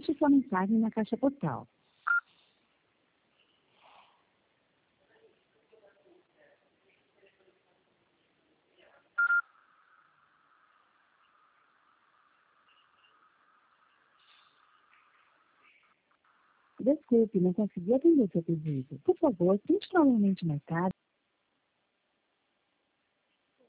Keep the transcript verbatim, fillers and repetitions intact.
Deixe sua mensagem na caixa postal. Desculpe, não consegui atender seu pedido. Por favor, tente novamente mais tarde.